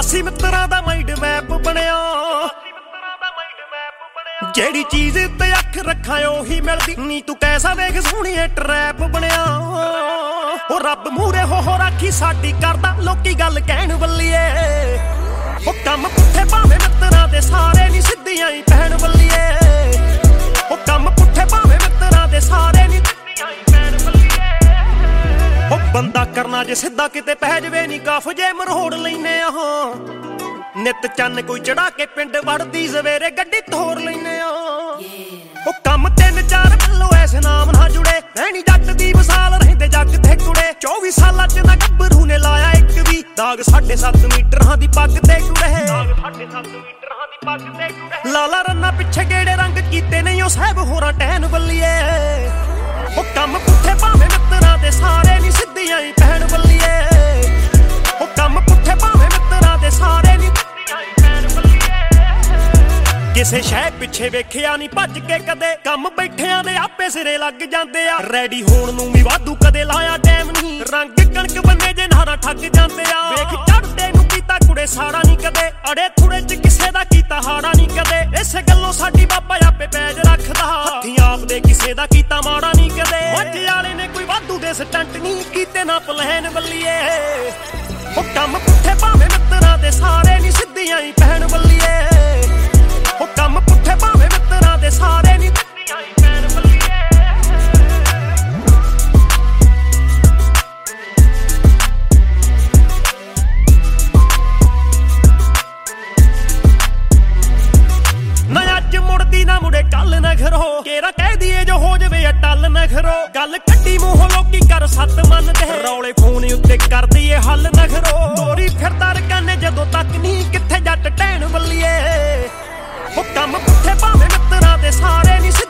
88 ਮਿੱਤਰਾਂ ਦਾ mind map ਬਣਿਆ ਜਿਹੜੀ ਚੀਜ਼ ਤੇ ਅੱਖ ਰੱਖਾਂ ਉਹੀ ਮਿਲਦੀ ਨੀ ਤੂੰ ਕੈਸਾ ਵੇਖ ਸੋਹਣੀਏ ਟਰੈਪ ਬਣਿਆ ਉਹ ਰੱਬ ਮੂਹਰੇ ਹੋ ਰਾਖੀ ਸਾਡੀ ਕਰਦਾ ਲੋਕੀ ਗੱਲ ਕਹਿਣ ਵੱਲੀਏ ਉਹ ਕੰਮ ਪੁੱਠੇ ਭਾਵੇਂ ਮਿੱਤਰਾਂ ਦੇ ਸਾਰੇ ਨੀ ਸਿੱਧੀਆਂ ਹੀ ਪੈਣ ਵੱਲੀਏ ਉਹ ਕੰਮ ਪੁੱਠੇ ਭਾਵੇਂ ਮਿੱਤਰਾਂ ਦੇ ਸਾਰੇ ਨੀ ਸਿੱਧੀਆਂ ਹੀ ਪੈਣ ਵੱਲੀਏ ਉਹ ਬੰਦਾ ਕਰਨਾ ਜੇ ਸਿੱਧਾ ਕਿਤੇ ਪੈ ਜਵੇ ਨੀ ਕਾਫ ਜੇ ਮਰੋੜ ਲੈਨੇ ਆ ਨਿੱਤ ਚੰਨ ਕੋਈ ਚੜਾ ਕੇ ਪਿੰਡ ਵੜਦੀ ਸਵੇਰੇ ਗੱਡੀ ਤੋਰ ਲੈਨੇ ਆ ਉਹ ਕੰਮ 3-4 ਵੱਲੋਂ ਐਸੇ ਨਾਮ ਨਾ ਜੁੜੇ ਐਨੀ ਜੱਟ ਦੀ ਮਿਸਾਲ ਰਹਿੰਦੇ ਜੱਗ ਤੇ ਕੁੜੇ 24 ਸਾਲਾਂ ਚ ਨਾ ਗੱਭਰੂ ਨੇ ਲਾਇਆ ਇੱਕ ਵੀ ਦਾਗ 7.5 ਮੀਟਰਾਂ ਦੀ ਪੱਗ ਤੇ ਕੁੜੇ ਦਾਗ 7.5 ਮੀਟਰਾਂ ਦੀ ਪੱਗ ਤੇ ਕੁੜੇ ਲਾਲਾ ਰੰਨਾ ਪਿੱਛੇ ਗੇੜੇ ਰੰਗ ਕੀਤੇ ਨਹੀਂ ਉਹ ਸਾਹਿਬ ਹੋਰਾਂ ਟਹਿਨ ਵੱਲੀਏ ਉਹ ਕੰਮ ਪੁੱਠੇ ਭਾਵੇਂ ਮਿੱਤਰਾਂ ਦੇ ਸਾਰੇ ਨੀ ਸਿੱਧੀਆਂ ਹੀ ਪੈਣ ਵੱਲੀਏ ਉਹ ਕੰਮ ਪੁੱਠੇ ਭਾਵੇਂ ਮਿੱਤਰਾਂ ਦੇ ਸਾਰੇ ਨੀ ਕਿਸੇ ਸ਼ੈ ਪਿੱਛੇ ਵੇਖਿਆ ਨੀ ਭੱਜ ਕੇ ਕਦੇ ਕੰਮ ਬੈਠਿਆਂ ਦੇ ਆਪੇ ਸਿਰੇ ਲੱਗ ਜਾਂਦੇ ਆ ਰੈਡੀ ਹੋਣ ਨੂੰ ਵੀ ਵਾਧੂ ਕਦੇ ਲਾਇਆ ਟਾਈਮ ਨਹੀਂ ਰੰਗ ਕਣਕ ਬੰਨੇ ਜੇ ਨਾਰਾ ਠੱਗ ਜਾਂਦੇ ਆ ਵੇਖ ਚੜਦੇ ਨੂੰ ਕੀਤਾ ਕੁੜੇ ਸਾੜਾ ਨਹੀਂ ਕਦੇ ਅੜੇ ਥੁੜੇ ਚ ਕਿਸੇ ਦਾ ਕੀਤਾ ਹਾੜਾ ਨਹੀਂ ਕਦੇ ਇਸੇ ਗੱਲੋਂ ਸਾਡੀ ਬਾਬਾ ਆਪੇ ਪੈਜ ਰੱਖਦਾ ਹੱਥੀਂ ਆਪ ਦੇ ਕਿਸੇ ਦਾ ਕੀਤਾ ਮਾੜਾ ਨਹੀਂ ਕਦੇ ਮੱਝ ਵਾਲੇ ਨੇ ਕੋਈ ਵਾਧੂ ਦੇ ਸਟੰਟ ਨਹੀਂ ਕੀਤੇ ਨਾ ਪਲੈਨ ਵੱਲੀਏ ਉਹ ਕੰਮ ਪੁੱਠੇ ਭਾਵੇਂ ਮਿੱਤਰਾਂ ਦੇ ਸਾਰੇ ਨੀ ਸਿੱਧੀਆਂ ਹੀ ਪੈਣ ਵੱਲੀਏ ਉਹ ਕੰਮ ਪੁੱਠੇ ਭਾਵੇਂ ਮਿੱਤਰਾਂ ਦੇ ਸਾਰੇ ਨੀ ਸਿੱਧੀਆਂ ਹੀ ਪੈਣ ਵੱਲੀਏ ਨਾ ਅੱਜ ਮੁੜਦੀ ਨਾ ਮੁੜੇ ਕੱਲ ਨਾ ਘਰੋ ਕੇਰਾ ਕਹਿ ਦੀਏ ਜੋ ਹੋ ਜਵੇ ਅਟੱਲ ਨਾ ਘਰੋ ਗੱਲ ਕੱਢੀ ਮੂੰਹੋਂ ਲੋਕੀ ਕਰ ਸੱਤ ਮੰਨਦੇ ਰੌਲੇ ਫੋਨ ਉੱਤੇ ਕਰ ਦਈਏ ਹੱਲ ਨਾ ਘਰੋ ਤੋਰੀ ਫਿਰਦਾ ਰਕਾਨੇ ਜਦੋਂ ਤੱਕ ਨਹੀਂ ਕਿੱਥੇ ਜੱਟ ਟਹਿਣ ਵੱਲੀਏ ਉਹ ਕੰਮ ਪੁੱਠੇ ਭਾਵੇਂ ਮਿੱਤਰਾਂ ਦੇ ਸਾਰੇ ਨੀ